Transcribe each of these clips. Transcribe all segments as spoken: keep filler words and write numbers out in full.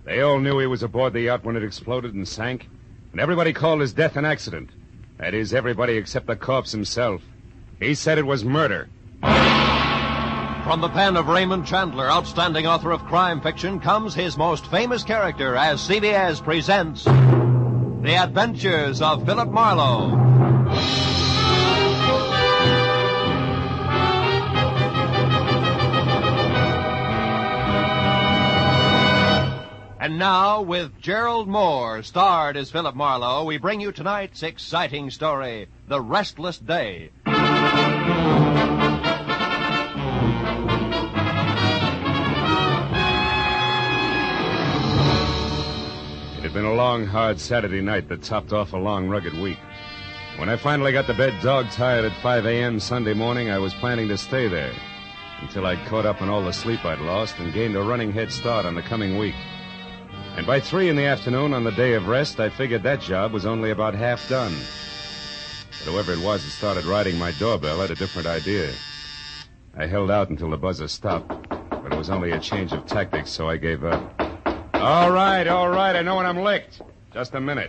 They all knew he was aboard the yacht when it exploded and sank, and everybody called his death an accident. That is, everybody except the corpse himself. He said it was murder. From the pen of Raymond Chandler, outstanding author of crime fiction, comes his most famous character as C B S presents The Adventures of Philip Marlowe. And now, with Gerald Moore, starred as Philip Marlowe, we bring you tonight's exciting story, The Restless Day. It had been a long, hard Saturday night that topped off a long, rugged week. When I finally got to bed dog-tired at five a.m. Sunday morning, I was planning to stay there until I'd caught up on all the sleep I'd lost and gained a running head start on the coming week. And by three in the afternoon on the day of rest, I figured that job was only about half done. But whoever it was that started riding my doorbell had a different idea. I held out until the buzzer stopped, but it was only a change of tactics, so I gave up. All right, all right, I know when I'm licked. Just a minute.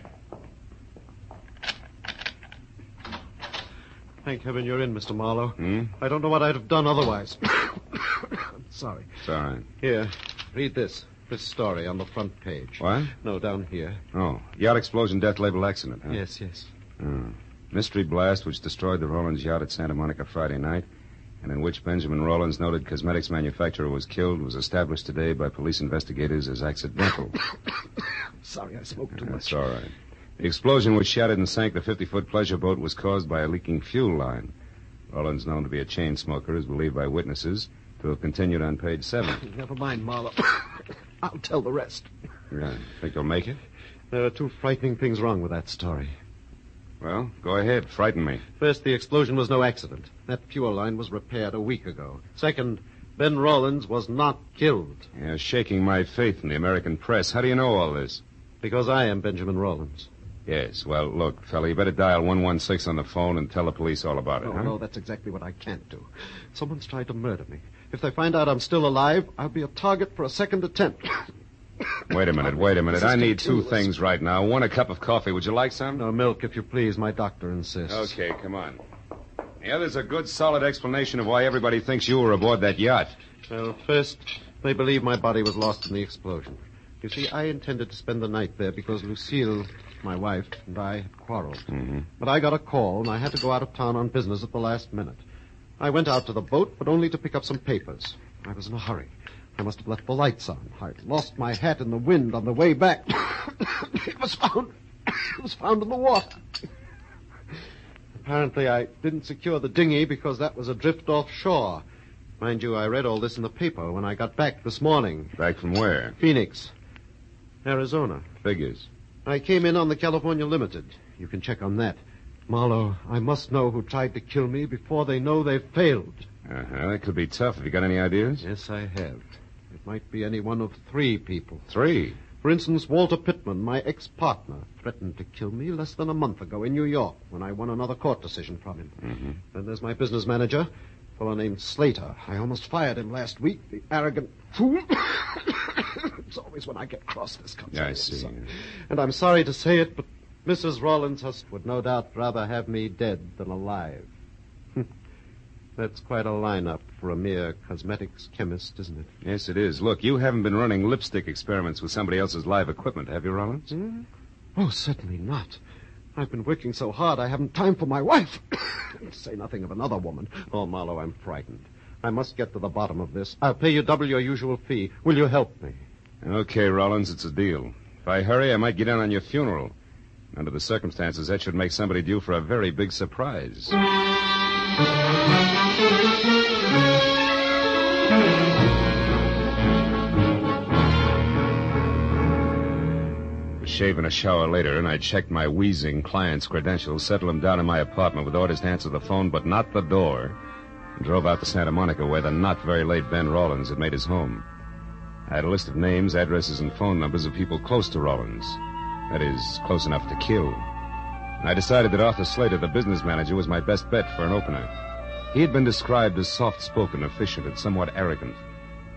Thank heaven you're in, Mister Marlowe. Hmm? I don't know what I'd have done otherwise. I'm sorry. It's all right. Here, read this. This story on the front page. What? No, down here. Oh, yacht explosion, death label accident, huh? Yes, yes. Oh. Mystery blast which destroyed the Rollins yacht at Santa Monica Friday night, and in which Benjamin Rollins, noted cosmetics manufacturer, was killed, was established today by police investigators as accidental. Sorry, I smoked too That's much. all right. The explosion which shattered and sank the fifty-foot pleasure boat was caused by a leaking fuel line. Rollins, known to be a chain smoker, is believed by witnesses to have continued on page seven. Never mind, Marlowe. I'll tell the rest. Yeah. Think you'll make it? There are two frightening things wrong with that story. Well, go ahead. Frighten me. First, the explosion was no accident. That fuel line was repaired a week ago. Second, Ben Rollins was not killed. You're shaking my faith in the American press. How do you know all this? Because I am Benjamin Rollins. Yes, well, look, fella, you better dial one one six on the phone and tell the police all about it, No, huh? no, that's exactly what I can't do. Someone's tried to murder me. If they find out I'm still alive, I'll be a target for a second attempt. Wait a minute, wait a minute. This is I need two continuous. things right now. One, a cup of coffee. Would you like some? No, milk, if you please. My doctor insists. Okay, come on. The other's a good, solid explanation of why everybody thinks you were aboard that yacht. Well, first, they believe my body was lost in the explosion. You see, I intended to spend the night there because Lucille, my wife, and I had quarreled. Mm-hmm. But I got a call, and I had to go out of town on business at the last minute. I went out to the boat, but only to pick up some papers. I was in a hurry. I must have left the lights on. I lost my hat in the wind on the way back. It was found. It was found in the water. Apparently, I didn't secure the dinghy because that was adrift offshore. Mind you, I read all this in the paper when I got back this morning. Back from where? Phoenix, Arizona. Figures. I came in on the California Limited. You can check on that. Marlowe, I must know who tried to kill me before they know they've failed. Uh-huh. That could be tough. Have you got any ideas? Yes, I have. It might be any one of three people. Three. For instance, Walter Pittman, my ex-partner, threatened to kill me less than a month ago in New York when I won another court decision from him. Mm-hmm. Then there's my business manager, a fellow named Slater. I almost fired him last week, the arrogant fool. It's always when I get cross this comes Yeah, out. I see. Son. And I'm sorry to say it, but Missus Rawlinshurst would no doubt rather have me dead than alive. That's quite a lineup for a mere cosmetics chemist, isn't it? Yes, it is. Look, you haven't been running lipstick experiments with somebody else's live equipment, have you, Rollins? Hmm? Oh, certainly not. I've been working so hard I haven't time for my wife. To say nothing of another woman. Oh, Marlowe, I'm frightened. I must get to the bottom of this. I'll pay you double your usual fee. Will you help me? Okay, Rollins, it's a deal. If I hurry, I might get in on your funeral. Under the circumstances, that should make somebody due for a very big surprise. Shave and a shower later, and I checked my wheezing client's credentials, settled him down in my apartment with orders to answer the phone, but not the door, and drove out to Santa Monica, where the not-very-late Ben Rollins had made his home. I had a list of names, addresses, and phone numbers of people close to Rollins. That is, close enough to kill. And I decided that Arthur Slater, the business manager, was my best bet for an opener. He had been described as soft-spoken, efficient, and somewhat arrogant.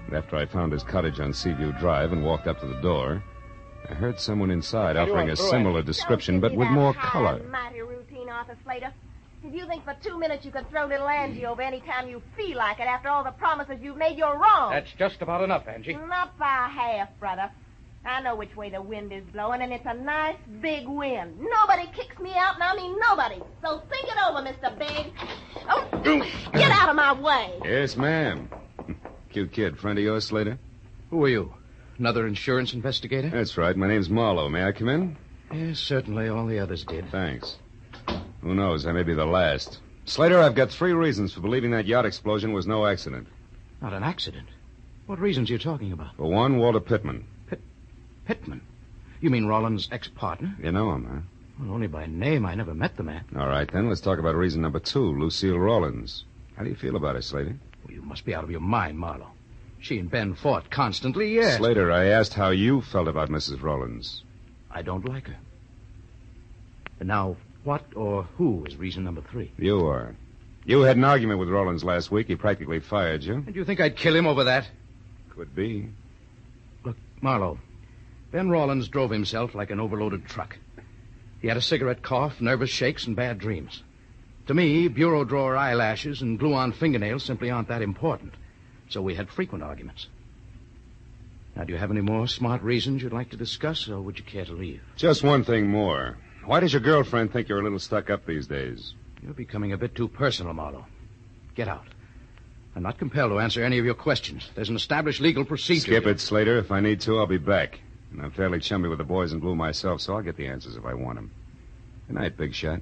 And after I found his cottage on Seaview Drive and walked up to the door, I heard someone inside offering a similar description, but with more color. Mighty routine, Arthur Slater. If you think for two minutes you can throw little Angie over any time you feel like it after all the promises you've made, you're wrong. That's just about enough, Angie. Not by half, brother. I know which way the wind is blowing, and it's a nice big wind. Nobody kicks me out, and I mean nobody. So think it over, Mister Big. Oh, get out of my way. Yes, ma'am. Cute kid. Friend of yours, Slater? Who are you? Another insurance investigator? That's right. My name's Marlowe. May I come in? Yes, certainly. All the others did. Thanks. Who knows? I may be the last. Slater, I've got three reasons for believing that yacht explosion was no accident. Not an accident? What reasons are you talking about? For one, Walter Pittman. Pittman? You mean Rollins' ex-partner? You know him, huh? Well, only by name. I never met the man. All right, then. Let's talk about reason number two, Lucille Rollins. How do you feel about her, Slater? Well, you must be out of your mind, Marlowe. She and Ben fought constantly, yes. Slater, I asked how you felt about Missus Rollins. I don't like her. And now, what or who is reason number three? You are. You had an argument with Rollins last week. He practically fired you. And you think I'd kill him over that? Could be. Look, Marlowe, Ben Rollins drove himself like an overloaded truck. He had a cigarette cough, nervous shakes, and bad dreams. To me, bureau drawer eyelashes and glue-on fingernails simply aren't that important. So we had frequent arguments. Now, do you have any more smart reasons you'd like to discuss, or would you care to leave? Just one thing more. Why does your girlfriend think you're a little stuck up these days? You're becoming a bit too personal, Marlowe. Get out. I'm not compelled to answer any of your questions. There's an established legal procedure. Skip it, Slater. If I need to, I'll be back. And I'm fairly chummy with the boys in blue myself, so I'll get the answers if I want them. Good night, big shot.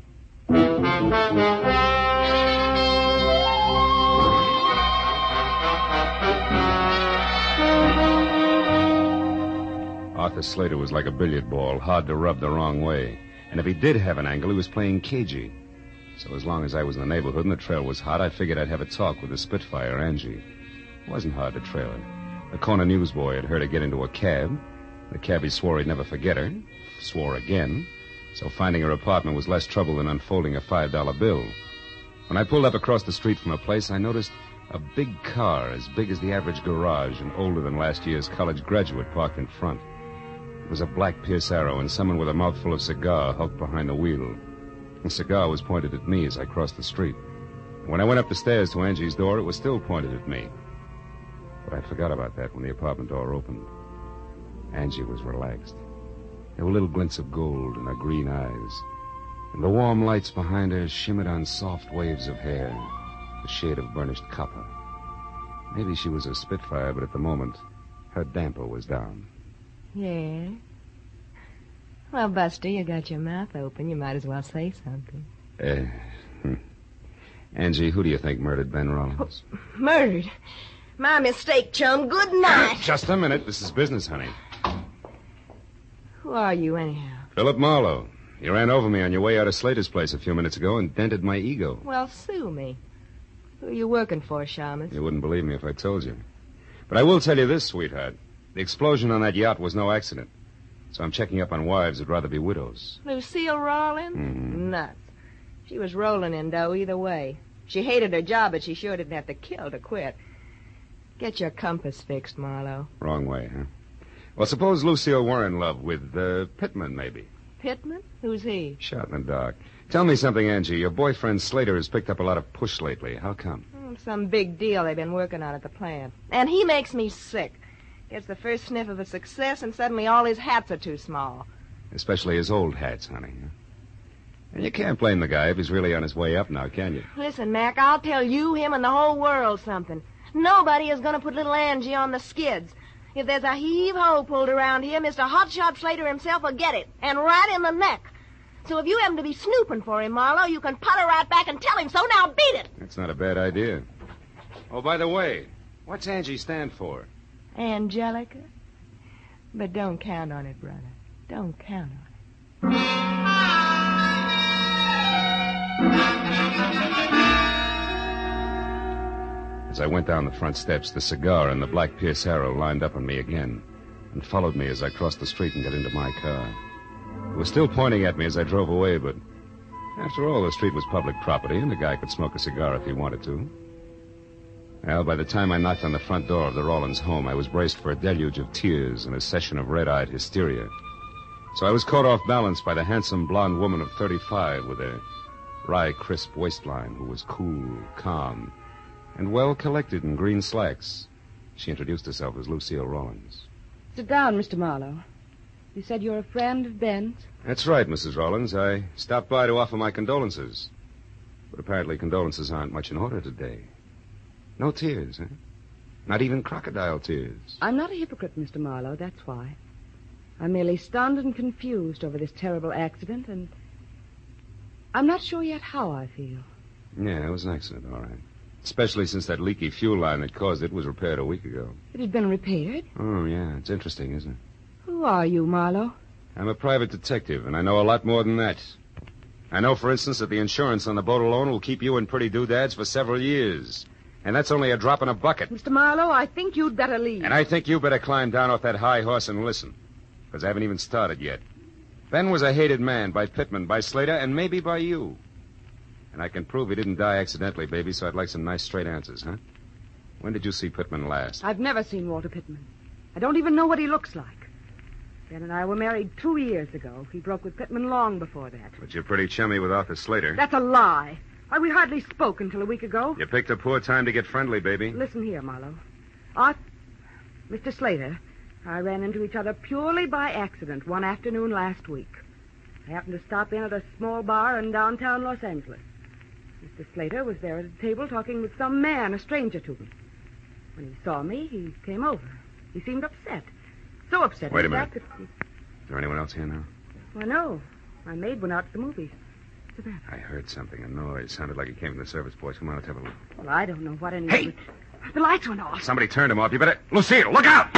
Arthur Slater was like a billiard ball, hard to rub the wrong way. And if he did have an angle, he was playing cagey. So as long as I was in the neighborhood and the trail was hot, I figured I'd have a talk with the Spitfire, Angie. It wasn't hard to trail her. The corner newsboy had heard her get into a cab. The cabbie swore he'd never forget her. Swore again. So finding her apartment was less trouble than unfolding a five dollar bill. When I pulled up across the street from her place, I noticed a big car as big as the average garage and older than last year's college graduate parked in front. It was a black Pierce Arrow, and someone with a mouthful of cigar hulked behind the wheel. The cigar was pointed at me as I crossed the street. When I went up the stairs to Angie's door, it was still pointed at me. But I forgot about that when the apartment door opened. Angie was relaxed. There were little glints of gold in her green eyes, and the warm lights behind her shimmered on soft waves of hair, the shade of burnished copper. Maybe she was a Spitfire, but at the moment, her damper was down. Yeah? Well, Buster, you got your mouth open. You might as well say something. Uh, hmm. Angie, who do you think murdered Ben Rollins? Oh, murdered? My mistake, chum. Good night. Just a minute. This is business, honey. Who are you, anyhow? Philip Marlowe. You ran over me on your way out of Slater's place a few minutes ago and dented my ego. Well, sue me. Who are you working for, Shamus? You wouldn't believe me if I told you. But I will tell you this, sweetheart. The explosion on that yacht was no accident. So I'm checking up on wives who'd rather be widows. Lucille Rollins? Mm-hmm. Nuts. She was rolling in dough either way. She hated her job, but she sure didn't have to kill to quit. Get your compass fixed, Marlowe. Wrong way, huh? Well, suppose Lucille were in love with uh, Pittman, maybe. Pittman? Who's he? Shot in the dark. Tell me something, Angie. Your boyfriend Slater has picked up a lot of push lately. How come? Oh, some big deal they've been working on at the plant. And he makes me sick. Gets the first sniff of a success, and suddenly all his hats are too small. Especially his old hats, honey. And you can't blame the guy if he's really on his way up now, can you? Listen, Mac, I'll tell you, him, and the whole world something. Nobody is going to put little Angie on the skids. If there's a heave-ho pulled around here, Mister Hotshot Slater himself will get it, and right in the neck. So if you happen to be snooping for him, Marlowe, you can putter right back and tell him so. Now beat it. That's not a bad idea. Oh, by the way, what's Angie stand for? Angelica? But don't count on it, brother. Don't count on it. As I went down the front steps, the cigar and the black Pierce Arrow lined up on me again and followed me as I crossed the street and got into my car. It was still pointing at me as I drove away, but after all, the street was public property and the guy could smoke a cigar if he wanted to. Well, by the time I knocked on the front door of the Rawlins home, I was braced for a deluge of tears and a session of red-eyed hysteria. So I was caught off balance by the handsome blonde woman of thirty-five with a wry, crisp waistline who was cool, calm, and well-collected in green slacks. She introduced herself as Lucille Rawlins. Sit down, Mister Marlowe. You said you're a friend of Ben's? That's right, Missus Rawlins. I stopped by to offer my condolences. But apparently condolences aren't much in order today. No tears, huh? Not even crocodile tears. I'm not a hypocrite, Mister Marlowe, that's why. I'm merely stunned and confused over this terrible accident, and I'm not sure yet how I feel. Yeah, it was an accident, all right. Especially since that leaky fuel line that caused it was repaired a week ago. It had been repaired? Oh, yeah. It's interesting, isn't it? Who are you, Marlowe? I'm a private detective, and I know a lot more than that. I know, for instance, that the insurance on the boat alone will keep you in pretty doodads for several years. And that's only a drop in a bucket. Mister Marlowe, I think you'd better leave. And I think you better climb down off that high horse and listen. Because I haven't even started yet. Ben was a hated man by Pittman, by Slater, and maybe by you. And I can prove he didn't die accidentally, baby, so I'd like some nice straight answers, huh? When did you see Pittman last? I've never seen Walter Pittman. I don't even know what he looks like. Ben and I were married two years ago. He broke with Pittman long before that. But you're pretty chummy with Arthur Slater. That's a lie. Why, we hardly spoke until a week ago. You picked a poor time to get friendly, baby. Listen here, Marlowe. Arthur... Mister Slater, I ran into each other purely by accident one afternoon last week. I happened to stop in at a small bar in downtown Los Angeles. Mister Slater was there at a table talking with some man, a stranger to me. When he saw me, he came over. He seemed upset. So upset. Wait a in minute. fact, that he... Is there anyone else here now? Why, no. My maid went out to the movies. What's the matter? I heard something, a noise. Sounded like it came from the service porch. Come on, let's have a look. Well, I don't know what any... Hey! The lights went off. Somebody turned them off. You better... Lucille, look out!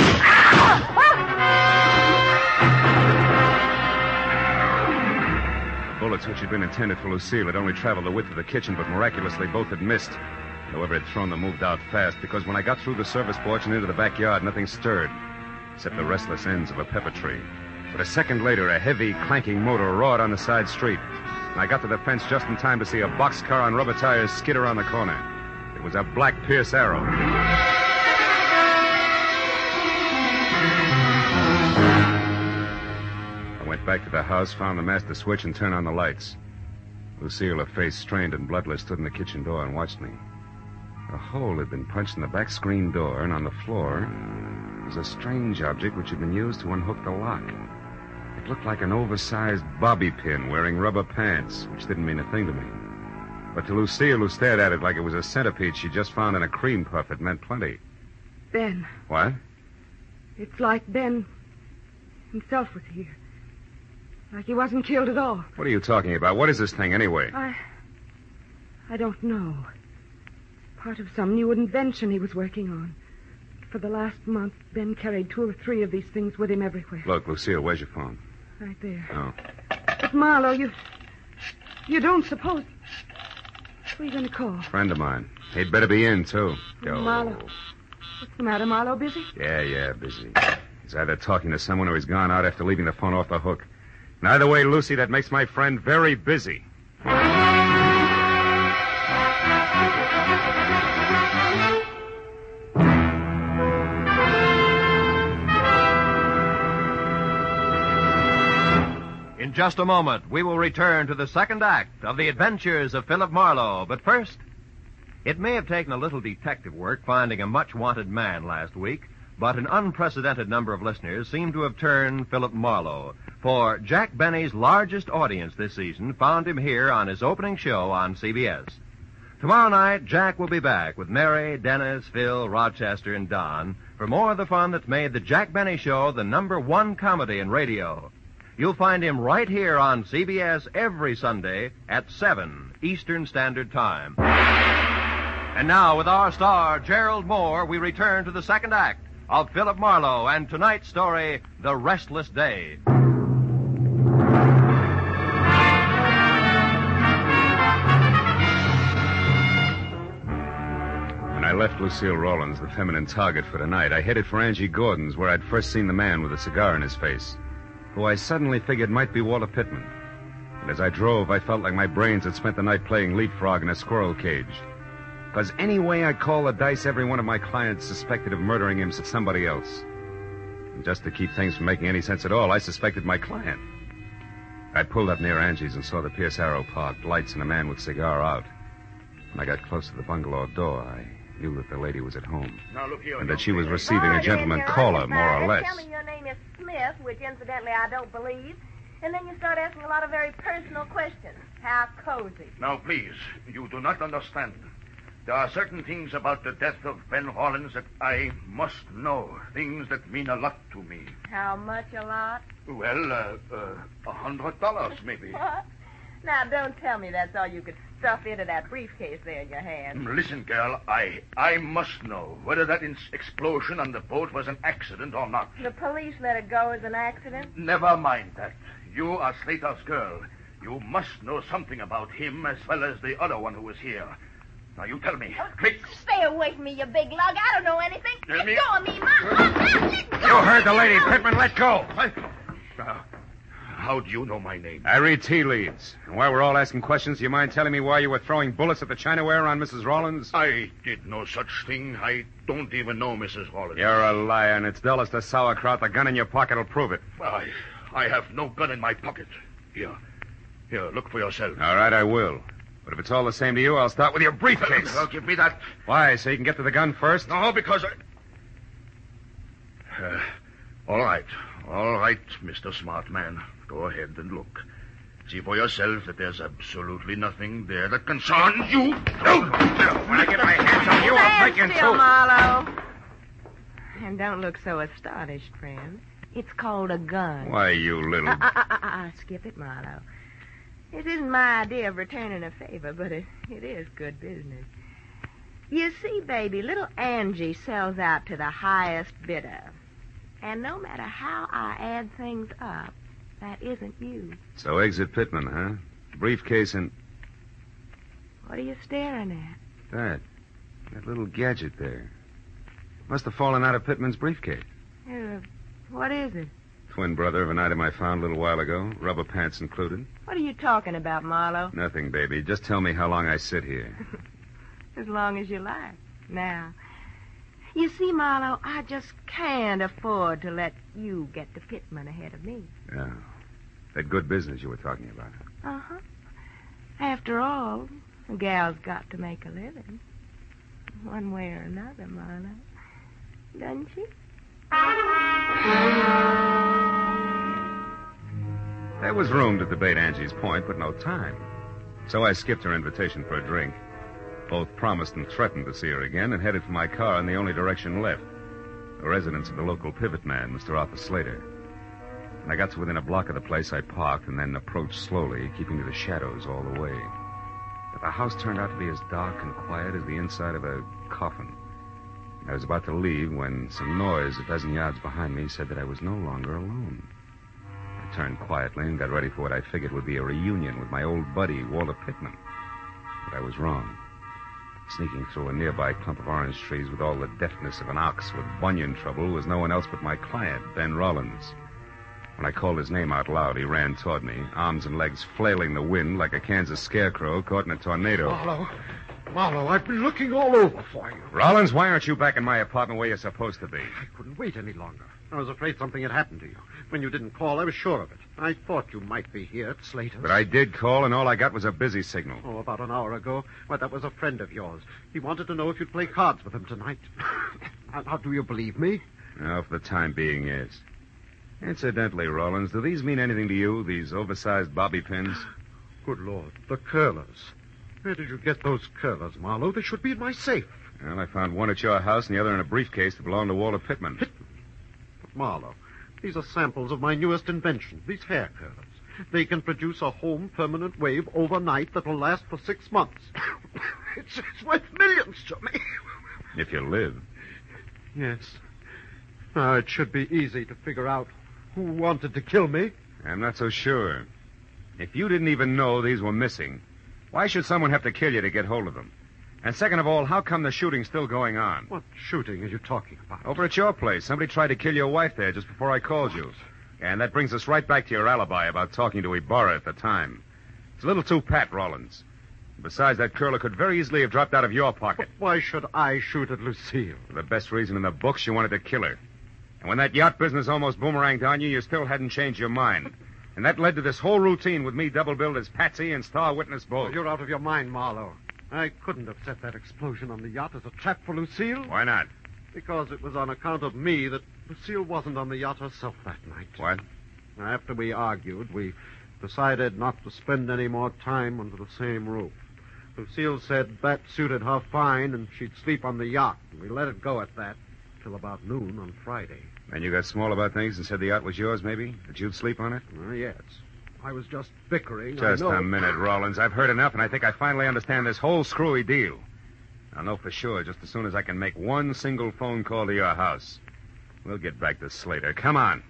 The bullets which had been intended for Lucille had only traveled the width of the kitchen, but miraculously both had missed. Whoever had thrown them moved out fast, because when I got through the service porch and into the backyard, nothing stirred, except the restless ends of a pepper tree. But a second later, a heavy, clanking motor roared on the side street. And I got to the fence just in time to see a boxcar on rubber tires skid around the corner. It was a black Pierce Arrow. I went back to the house, found the master switch, and turned on the lights. Lucille, her face strained and bloodless, stood in the kitchen door and watched me. A hole had been punched in the back screen door, and on the floor was a strange object which had been used to unhook the lock. It looked like an oversized bobby pin wearing rubber pants, which didn't mean a thing to me. But to Lucille, who stared at it like it was a centipede she just found in a cream puff, it meant plenty. Ben. What? It's like Ben himself was here. Like he wasn't killed at all. What are you talking about? What is this thing, anyway? I... I don't know. Part of some new invention he was working on. For the last month, Ben carried two or three of these things with him everywhere. Look, Lucille, where's your phone? Right there. Oh. But, Marlowe, you... You don't suppose... Who are you going to call? Friend of mine. He'd better be in, too. Go. Marlowe. What's the matter, Marlowe? Busy? Yeah, yeah, busy. He's either talking to someone or he's gone out after leaving the phone off the hook. And either way, Lucy, that makes my friend very busy. In just a moment, we will return to the second act of The Adventures of Philip Marlowe. But first, it may have taken a little detective work finding a much-wanted man last week, but an unprecedented number of listeners seem to have turned Philip Marlowe. For Jack Benny's largest audience this season found him here on his opening show on C B S. Tomorrow night, Jack will be back with Mary, Dennis, Phil, Rochester, and Don for more of the fun that's made the Jack Benny Show the number one comedy in radio. You'll find him right here on C B S every Sunday at seven Eastern Standard Time. And now, with our star, Gerald Moore, we return to the second act of Philip Marlowe and tonight's story, The Restless Day. When I left Lucille Rawlins, the feminine target for tonight, I headed for Angie Gordon's, where I'd first seen the man with a cigar in his face, who I suddenly figured might be Walter Pittman. And as I drove, I felt like my brains had spent the night playing leapfrog in a squirrel cage. Because any way I call the dice, every one of my clients suspected of murdering him somebody else. And just to keep things from making any sense at all, I suspected my client. I pulled up near Angie's and saw the Pierce Arrow parked, lights and a man with cigar out. When I got close to the bungalow door, I knew that the lady was at home. Now, look here, and that she was receiving Oh, a gentleman you're caller, more or undecided. less. Tell me your name is Smith, which incidentally I don't believe. And then you start asking a lot of very personal questions. How cozy. Now, please, you do not understand. There are certain things about the death of Ben Rawlins that I must know. Things that mean a lot to me. How much a lot? Well, uh, uh, a hundred dollars, maybe. What? Now, don't tell me that's all you could stuff into that briefcase there in your hand. Listen, girl, I I must know whether that in- explosion on the boat was an accident or not. The police let it go as an accident? Never mind that. You are Slater's girl. You must know something about him as well as the other one who was here. Now, you tell me. Quick. Stay away from me, you big lug. I don't know anything. Tell Let me. go of me, Ma. Ma, let go. You heard the lady, Pittman. Let go. What? Uh, how do you know my name? I read tea leaves. And while we're all asking questions, do you mind telling me why you were throwing bullets at the Chinaware on Missus Rawlins? I did no such thing. I don't even know Missus Rawlins. You're a liar, and it's dull as the sauerkraut. The gun in your pocket will prove it. I, I have no gun in my pocket. Here. Here, look for yourself. All right, I will. But if it's all the same to you, I'll start with your briefcase. Uh, give me that. Why, so you can get to the gun first? No, because I... Uh, all right. All right, Mister Smart Man. Go ahead and look. See for yourself that there's absolutely nothing there that concerns you. No! When I get my hands on you, I'll break you in Stand still, two. Marlowe. And don't look so astonished, friend. It's called a gun. Why, you little... Uh, uh, uh, uh, uh, skip it, Marlowe. It isn't my idea of returning a favor, but it, it is good business. You see, baby, little Angie sells out to the highest bidder. And no matter how I add things up, that isn't you. So exit Pittman, huh? Briefcase and... What are you staring at? That. That little gadget there. Must have fallen out of Pittman's briefcase. Uh, what is it? Twin brother of an item I found a little while ago. Rubber pants included. What are you talking about, Marlowe? Nothing, baby. Just tell me how long I sit here. As long as you like. Now, you see, Marlowe, I just can't afford to let you get to Pittman ahead of me. Yeah. That good business you were talking about. Uh-huh. After all, a gal's got to make a living. One way or another, Marlowe. Doesn't she? There was room to debate Angie's point, but no time. So I skipped her invitation for a drink. Both promised and threatened to see her again and headed for my car in the only direction left, the residence of the local pivot man, Mister Arthur Slater. When I got to within a block of the place, I parked and then approached slowly, keeping to the shadows all the way. But the house turned out to be as dark and quiet as the inside of a coffin. I was about to leave when some noise a dozen yards behind me said that I was no longer alone. I turned quietly and got ready for what I figured would be a reunion with my old buddy, Walter Pittman. But I was wrong. Sneaking through a nearby clump of orange trees with all the deftness of an ox with bunion trouble was no one else but my client, Ben Rawlins. When I called his name out loud, he ran toward me, arms and legs flailing the wind like a Kansas scarecrow caught in a tornado. Marlowe, Marlowe, I've been looking all over for you. Rollins, why aren't you back in my apartment where you're supposed to be? I couldn't wait any longer. I was afraid something had happened to you. When you didn't call, I was sure of it. I thought you might be here at Slater's. But I did call, and all I got was a busy signal. Oh, about an hour ago. Well, that was a friend of yours. He wanted to know if you'd play cards with him tonight. Now, now, do you believe me? Well, for the time being, yes. Incidentally, Rollins, do these mean anything to you, these oversized bobby pins? Good Lord, the curlers. Where did you get those curlers, Marlowe? They should be in my safe. Well, I found one at your house and the other in a briefcase that belonged to Walter Pittman. Pittman? But, Marlowe, these are samples of my newest invention, these hair curlers. They can produce a home permanent wave overnight that will last for six months. it's, it's worth millions to me. If you live. Yes. Now, it should be easy to figure out who wanted to kill me. I'm not so sure. If you didn't even know these were missing, why should someone have to kill you to get hold of them? And second of all, how come the shooting's still going on? What shooting are you talking about? Over at your place. Somebody tried to kill your wife there just before I called you. And that brings us right back to your alibi about talking to Ibarra at the time. It's a little too pat, Rollins. Besides, that curler could very easily have dropped out of your pocket. But why should I shoot at Lucille? For the best reason in the books, you wanted to kill her. And when that yacht business almost boomeranged on you, you still hadn't changed your mind. And that led to this whole routine with me double-billed as Patsy and star witness both. Oh, you're out of your mind, Marlowe. I couldn't have set that explosion on the yacht as a trap for Lucille. Why not? Because it was on account of me that Lucille wasn't on the yacht herself that night. What? After we argued, we decided not to spend any more time under the same roof. Lucille said that suited her fine and she'd sleep on the yacht. And we let it go at that till about noon on Friday. And you got small about things and said the yacht was yours, maybe? That you'd sleep on it? Uh, yes. I was just bickering. Just I know. a minute, Rollins. I've heard enough, and I think I finally understand this whole screwy deal. I'll know for sure just as soon as I can make one single phone call to your house. We'll get back to Slater. Come on.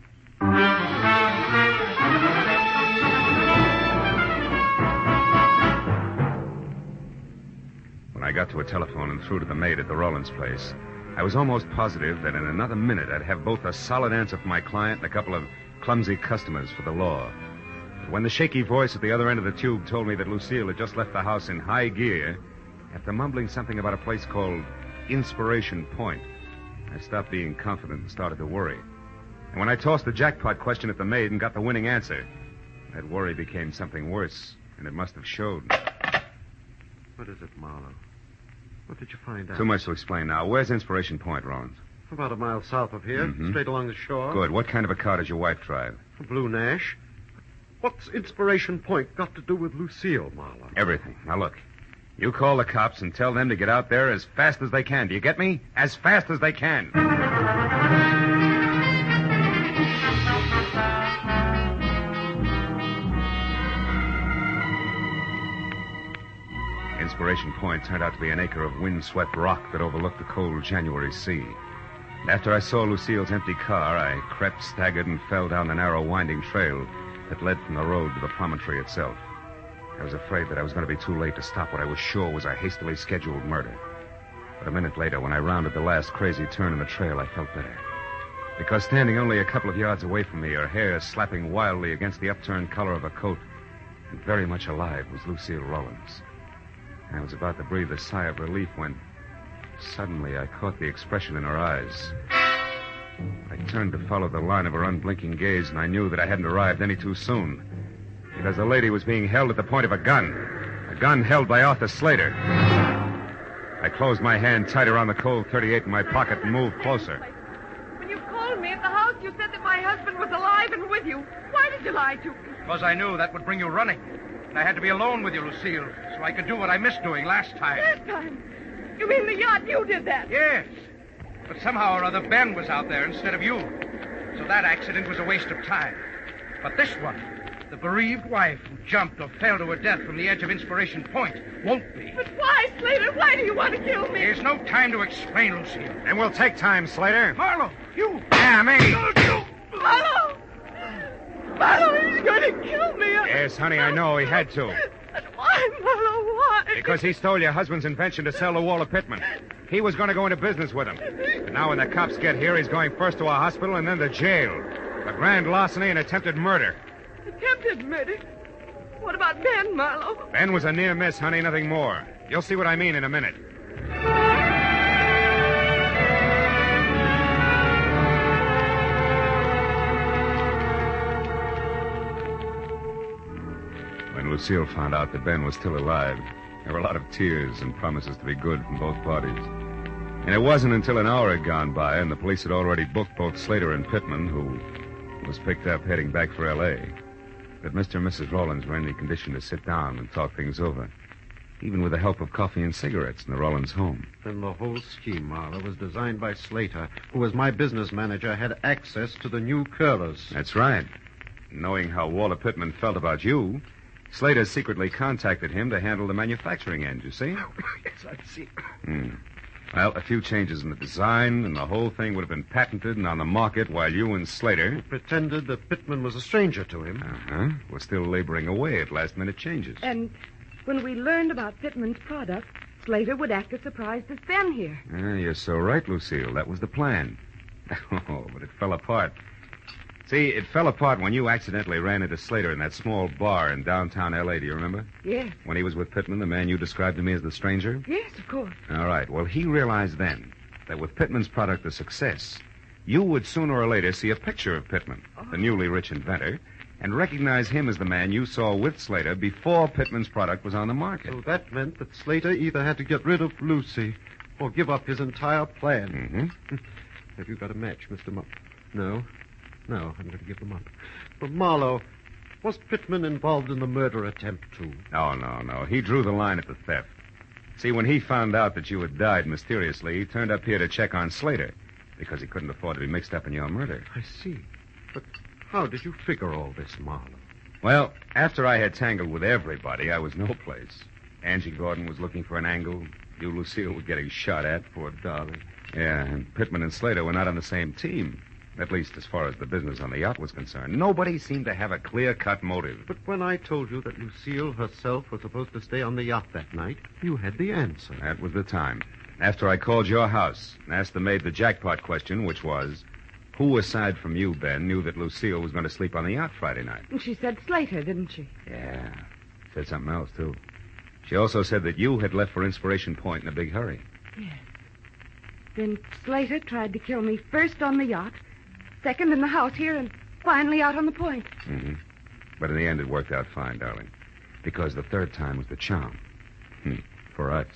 When I got to a telephone and through to the maid at the Rollins place, I was almost positive that in another minute I'd have both a solid answer for my client and a couple of clumsy customers for the law. But when the shaky voice at the other end of the tube told me that Lucille had just left the house in high gear, after mumbling something about a place called Inspiration Point, I stopped being confident and started to worry. And when I tossed the jackpot question at the maid and got the winning answer, that worry became something worse, and it must have showed. What is it, Marlowe? What did you find out? Too much to explain now. Where's Inspiration Point, Rollins? About a mile south of here, Mhm. straight along the shore. Good. What kind of a car does your wife drive? A Blue Nash. What's Inspiration Point got to do with Lucille, Marlowe? Everything. Now, look. You call the cops and tell them to get out there as fast as they can. Do you get me? As fast as they can. Inspiration Point turned out to be an acre of wind-swept rock that overlooked the cold January sea. And after I saw Lucille's empty car, I crept, staggered, and fell down the narrow, winding trail that led from the road to the promontory itself. I was afraid that I was going to be too late to stop what I was sure was a hastily scheduled murder. But a minute later, when I rounded the last crazy turn in the trail, I felt better. Because standing only a couple of yards away from me, her hair slapping wildly against the upturned collar of her coat, and very much alive, was Lucille Rollins. I was about to breathe a sigh of relief when suddenly I caught the expression in her eyes. I turned to follow the line of her unblinking gaze, and I knew that I hadn't arrived any too soon. Because the lady was being held at the point of a gun. A gun held by Arthur Slater. I closed my hand tight around the Colt thirty-eight in my pocket and moved closer. When you called me at the house, you said that my husband was alive and with you. Why did you lie to me? Because I knew that would bring you running. And I had to be alone with you, Lucille, so I could do what I missed doing last time. Last time? You mean the yacht? You did that? Yes. But somehow or other, Ben was out there instead of you. So that accident was a waste of time. But this one, the bereaved wife who jumped or fell to her death from the edge of Inspiration Point, won't be. But why, Slater? Why do you want to kill me? There's no time to explain, Lucille. And we'll take time, Slater. Marlowe, you! Yeah, me. Marlowe! Marlowe, he's going to kill me. Yes, honey, I know. He had to. But why, Marlowe? Why? Because he stole your husband's invention to sell to Walter Pittman. He was going to go into business with him. But now when the cops get here, he's going first to a hospital and then to jail. For grand larceny and attempted murder. Attempted murder? What about Ben, Marlowe? Ben was a near miss, honey, nothing more. You'll see what I mean in a minute. When Lucille found out that Ben was still alive, there were a lot of tears and promises to be good from both parties. And it wasn't until an hour had gone by and the police had already booked both Slater and Pittman, who was picked up heading back for L A, that Mister and Missus Rollins were in the condition to sit down and talk things over, even with the help of coffee and cigarettes in the Rollins home. Then the whole scheme, Marlowe, was designed by Slater, who, as my business manager, had access to the new curlers. That's right. Knowing how Walter Pittman felt about you, Slater secretly contacted him to handle the manufacturing end, you see? Yes, I see. Hmm. Well, a few changes in the design, and the whole thing would have been patented and on the market while you and Slater... Pretended that Pittman was a stranger to him. Uh-huh. Were still laboring away at last-minute changes. And when we learned about Pittman's product, Slater would act as surprised as Ben here. Ah, you're so right, Lucille. That was the plan. Oh, but it fell apart. See, it fell apart when you accidentally ran into Slater in that small bar in downtown L A. Do you remember? Yes. When he was with Pittman, the man you described to me as the stranger? Yes, of course. All right. Well, he realized then that with Pittman's product a success, you would sooner or later see a picture of Pittman, oh. the newly rich inventor, and recognize him as the man you saw with Slater before Pittman's product was on the market. So that meant that Slater either had to get rid of Lucy or give up his entire plan. Mm-hmm. Have you got a match, Mister Mo... No. No, I'm going to give them up. But Marlowe, was Pittman involved in the murder attempt, too? No, no, no. He drew the line at the theft. See, when he found out that you had died mysteriously, he turned up here to check on Slater because he couldn't afford to be mixed up in your murder. I see. But how did you figure all this, Marlowe? Well, after I had tangled with everybody, I was no place. Angie Gordon was looking for an angle. You, Lucille, were getting shot at, poor darling. Yeah, and Pittman and Slater were not on the same team. At least as far as the business on the yacht was concerned. Nobody seemed to have a clear-cut motive. But when I told you that Lucille herself was supposed to stay on the yacht that night, you had the answer. That was the time. After I called your house and asked the maid the jackpot question, which was, who aside from you, Ben, knew that Lucille was going to sleep on the yacht Friday night? And she said Slater, didn't she? Yeah. Said something else, too. She also said that you had left for Inspiration Point in a big hurry. Yes. Then Slater tried to kill me first on the yacht, second in the house here, and finally out on the point. Mm-hmm. But in the end, it worked out fine, darling. Because the third time was the charm. Hmm. For us.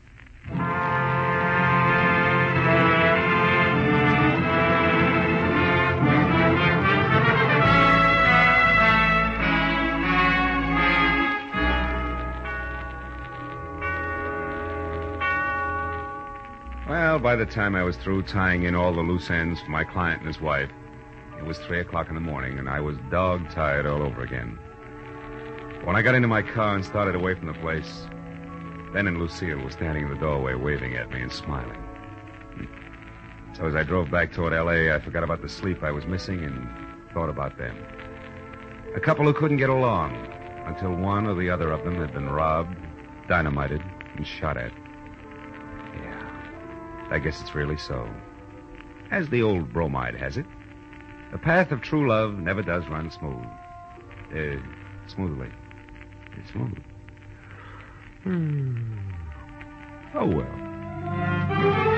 Well, by the time I was through tying in all the loose ends for my client and his wife, it was three o'clock in the morning, and I was dog-tired all over again. When I got into my car and started away from the place, Ben and Lucille were standing in the doorway waving at me and smiling. So as I drove back toward L A, I forgot about the sleep I was missing and thought about them. A couple who couldn't get along until one or the other of them had been robbed, dynamited, and shot at. I guess it's really so. As the old bromide has it, the path of true love never does run smooth. Uh, smoothly. It's smooth. Hmm. Oh, well.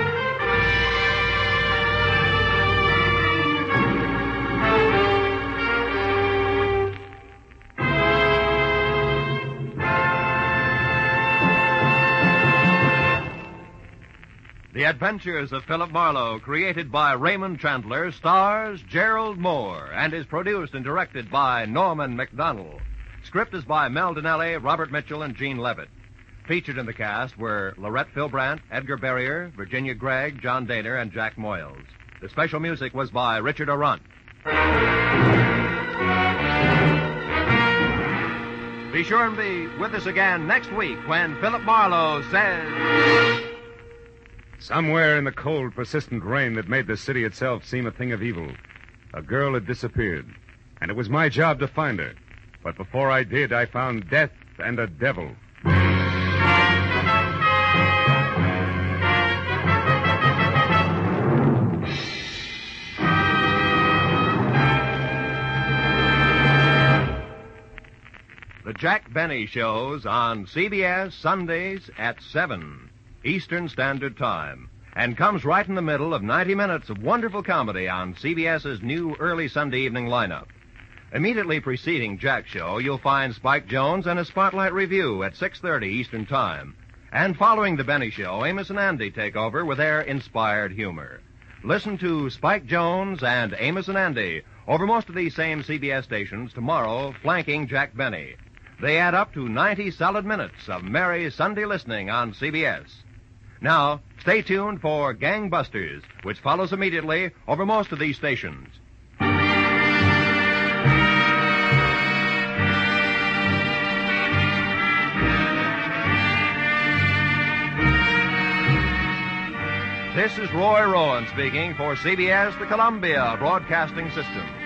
The Adventures of Philip Marlowe, created by Raymond Chandler, stars Gerald Moore and is produced and directed by Norman McDonald. Script is by Mel Dinelli, Robert Mitchell, and Gene Levitt. Featured in the cast were Lorette Philbrandt, Edgar Barrier, Virginia Gregg, John Daner, and Jack Moyles. The special music was by Richard Arant. Be sure and be with us again next week when Philip Marlowe says... Somewhere in the cold, persistent rain that made the city itself seem a thing of evil, a girl had disappeared, and it was my job to find her. But before I did, I found death and a devil. The Jack Benny Show's on C B S Sundays at seven. Eastern Standard Time, and comes right in the middle of ninety minutes of wonderful comedy on CBS's new early Sunday evening lineup. Immediately preceding Jack's show, you'll find Spike Jones and a Spotlight Review at six thirty Eastern Time. And following the Benny Show, Amos and Andy take over with their inspired humor. Listen to Spike Jones and Amos and Andy over most of these same C B S stations tomorrow, flanking Jack Benny. They add up to ninety solid minutes of merry Sunday listening on C B S. Now, stay tuned for Gangbusters, which follows immediately over most of these stations. This is Roy Rowan speaking for C B S, the Columbia Broadcasting System.